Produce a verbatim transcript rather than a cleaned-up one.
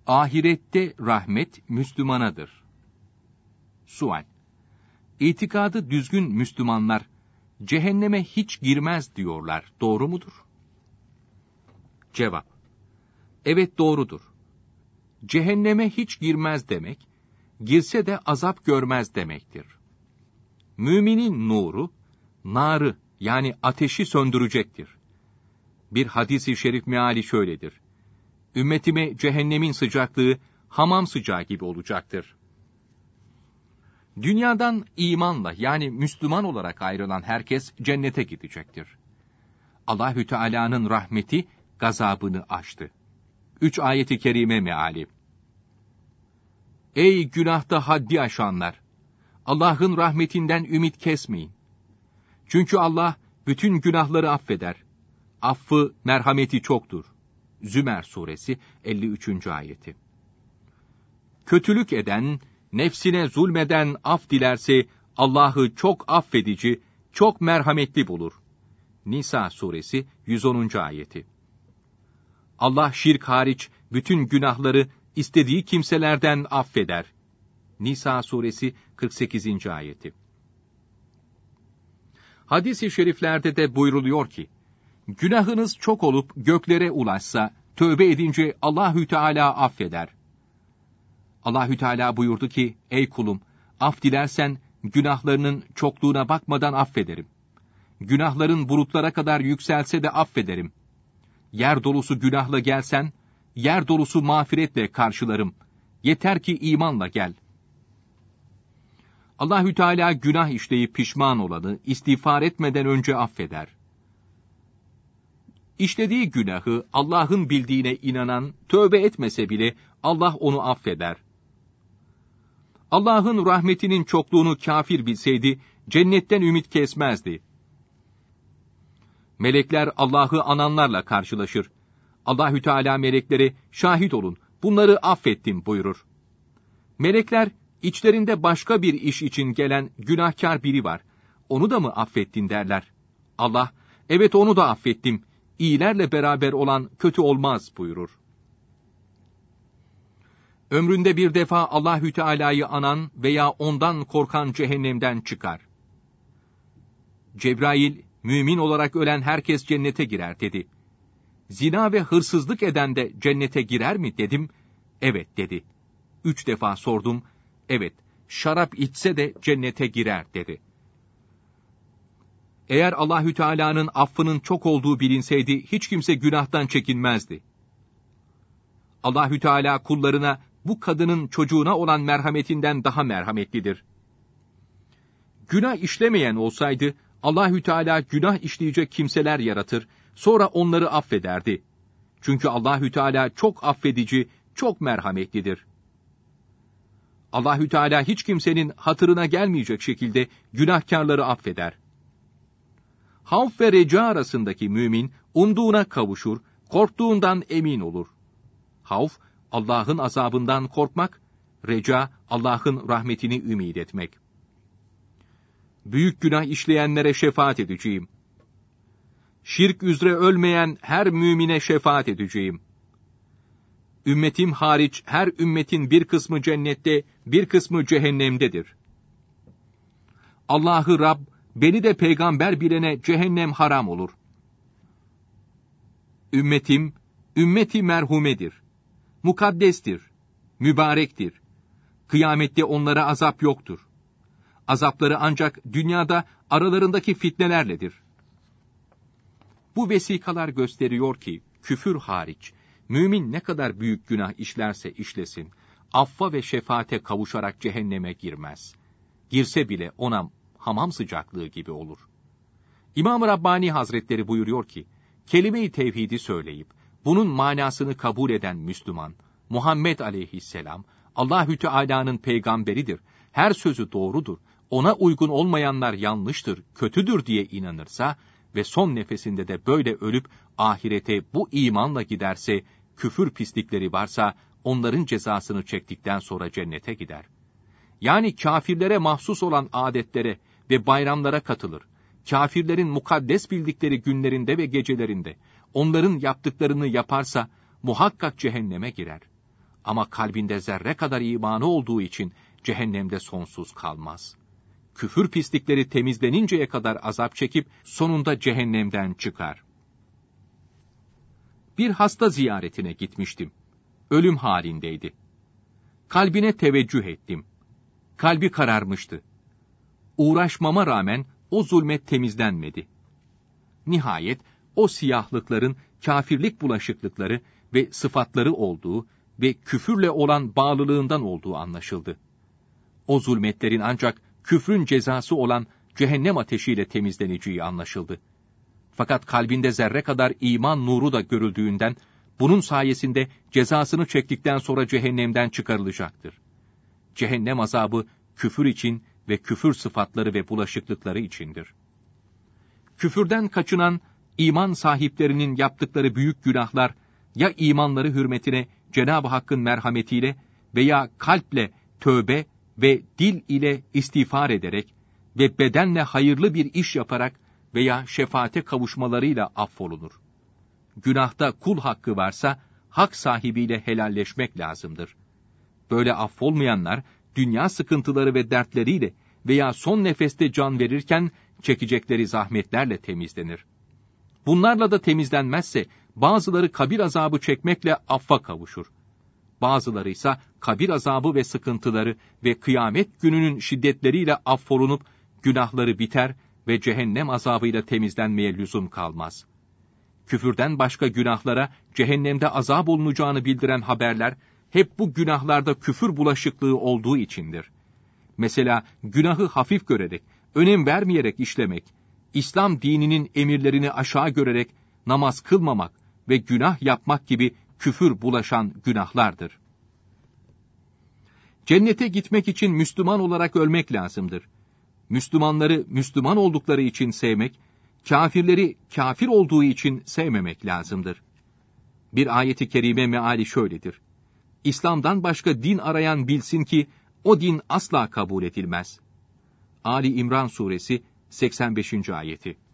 Ahirette rahmet Müslümanadır. Sual: İtikadı düzgün Müslümanlar cehenneme hiç girmez diyorlar, doğru mudur? Cevap: Evet, doğrudur. Cehenneme hiç girmez demek, girse de azap görmez demektir. Müminin nuru, narı yani ateşi söndürecektir. Bir hadis-i şerif meali şöyledir: Ümmetime cehennemin sıcaklığı hamam sıcağı gibi olacaktır. Dünyadan imanla yani Müslüman olarak ayrılan herkes cennete gidecektir. Allahü Teala'nın rahmeti gazabını aştı. Üç ayeti kerime meali. Ey günahta haddi aşanlar! Allah'ın rahmetinden ümit kesmeyin. Çünkü Allah bütün günahları affeder. Affı, merhameti çoktur. Zümer suresi elli üçüncü ayeti. Kötülük eden, nefsine zulmeden af dilerse Allah'ı çok affedici, çok merhametli bulur. Nisa suresi yüz onuncu ayeti. Allah şirk hariç bütün günahları istediği kimselerden affeder. Nisa suresi kırk sekizinci ayeti. Hadis-i şeriflerde de buyruluyor ki, günahınız çok olup göklere ulaşsa, tövbe edince Allahü Teala affeder. Allahü Teala buyurdu ki, ey kulum, af dilersen günahlarının çokluğuna bakmadan affederim. Günahların bulutlara kadar yükselse de affederim. Yer dolusu günahla gelsen, yer dolusu mağfiretle karşılarım. Yeter ki imanla gel. Allahü Teala günah işleyip pişman olanı istiğfar etmeden önce affeder. İşlediği günahı Allah'ın bildiğine inanan, tövbe etmese bile Allah onu affeder. Allah'ın rahmetinin çokluğunu kafir bilseydi, cennetten ümit kesmezdi. Melekler Allah'ı ananlarla karşılaşır. Allahü Teala meleklere, şahit olun, bunları affettim buyurur. Melekler, içlerinde başka bir iş için gelen günahkar biri var, onu da mı affettin derler. Allah, evet onu da affettim, İyilerle beraber olan kötü olmaz buyurur. Ömründe bir defa Allahü Teala'yı anan veya ondan korkan cehennemden çıkar. Cebrail, mümin olarak ölen herkes cennete girer dedi. Zina ve hırsızlık eden de cennete girer mi dedim. Evet dedi. Üç defa sordum. Evet, şarap içse de cennete girer dedi. Eğer Allahü Teala'nın affının çok olduğu bilinseydi hiç kimse günahtan çekinmezdi. Allahü Teala kullarına bu kadının çocuğuna olan merhametinden daha merhametlidir. Günah işlemeyen olsaydı Allahü Teala günah işleyecek kimseler yaratır, sonra onları affederdi. Çünkü Allahü Teala çok affedici, çok merhametlidir. Allahü Teala hiç kimsenin hatırına gelmeyecek şekilde günahkarları affeder. Havf ve reca arasındaki mümin, umduğuna kavuşur, korktuğundan emin olur. Havf, Allah'ın azabından korkmak, reca, Allah'ın rahmetini ümid etmek. Büyük günah işleyenlere şefaat edeceğim. Şirk üzere ölmeyen her mümine şefaat edeceğim. Ümmetim hariç her ümmetin bir kısmı cennette, bir kısmı cehennemdedir. Allah'ı Rab, beni de peygamber bilene cehennem haram olur. Ümmetim, ümmeti merhumedir. Mukaddestir, mübarektir. Kıyamette onlara azap yoktur. Azapları ancak dünyada aralarındaki fitnelerledir. Bu vesikalar gösteriyor ki, küfür hariç, mümin ne kadar büyük günah işlerse işlesin, affa ve şefaate kavuşarak cehenneme girmez. Girse bile ona hamam sıcaklığı gibi olur. İmam-ı Rabbani Hazretleri buyuruyor ki, kelime-i tevhidi söyleyip, bunun manasını kabul eden Müslüman, Muhammed aleyhisselam, Allahü Teala'nın peygamberidir, her sözü doğrudur, ona uygun olmayanlar yanlıştır, kötüdür diye inanırsa ve son nefesinde de böyle ölüp ahirete bu imanla giderse, küfür pislikleri varsa onların cezasını çektikten sonra cennete gider. Yani kâfirlere mahsus olan adetlere ve bayramlara katılır. Kâfirlerin mukaddes bildikleri günlerinde ve gecelerinde onların yaptıklarını yaparsa muhakkak cehenneme girer. Ama kalbinde zerre kadar imanı olduğu için cehennemde sonsuz kalmaz. Küfür pislikleri temizleninceye kadar azap çekip sonunda cehennemden çıkar. Bir hasta ziyaretine gitmiştim. Ölüm halindeydi. Kalbine teveccüh ettim. Kalbi kararmıştı. Uğraşmama rağmen o zulmet temizlenmedi. Nihayet o siyahlıkların kâfirlik bulaşıklıkları ve sıfatları olduğu ve küfürle olan bağlılığından olduğu anlaşıldı. O zulmetlerin ancak küfrün cezası olan cehennem ateşiyle temizleneceği anlaşıldı. Fakat kalbinde zerre kadar iman nuru da görüldüğünden, bunun sayesinde cezasını çektikten sonra cehennemden çıkarılacaktır. Cehennem azabı küfür için ve küfür sıfatları ve bulaşıklıkları içindir. Küfürden kaçınan iman sahiplerinin yaptıkları büyük günahlar, ya imanları hürmetine Cenab-ı Hakk'ın merhametiyle veya kalple tövbe ve dil ile istiğfar ederek ve bedenle hayırlı bir iş yaparak veya şefaate kavuşmalarıyla affolunur. Günahta kul hakkı varsa, hak sahibiyle helalleşmek lazımdır. Böyle affolmayanlar, dünya sıkıntıları ve dertleriyle veya son nefeste can verirken çekecekleri zahmetlerle temizlenir. Bunlarla da temizlenmezse, bazıları kabir azabı çekmekle affa kavuşur. Bazıları ise kabir azabı ve sıkıntıları ve kıyamet gününün şiddetleriyle affolunup, günahları biter ve cehennem azabıyla temizlenmeye lüzum kalmaz. Küfürden başka günahlara cehennemde azap olunacağını bildiren haberler, hep bu günahlarda küfür bulaşıklığı olduğu içindir. Mesela günahı hafif görerek, önem vermeyerek işlemek, İslam dininin emirlerini aşağı görerek namaz kılmamak ve günah yapmak gibi küfür bulaşan günahlardır. Cennete gitmek için Müslüman olarak ölmek lazımdır. Müslümanları Müslüman oldukları için sevmek, kâfirleri kâfir olduğu için sevmemek lazımdır. Bir ayeti kerime meali şöyledir: İslam'dan başka din arayan bilsin ki, o din asla kabul edilmez. Ali İmran suresi seksen beşinci ayeti.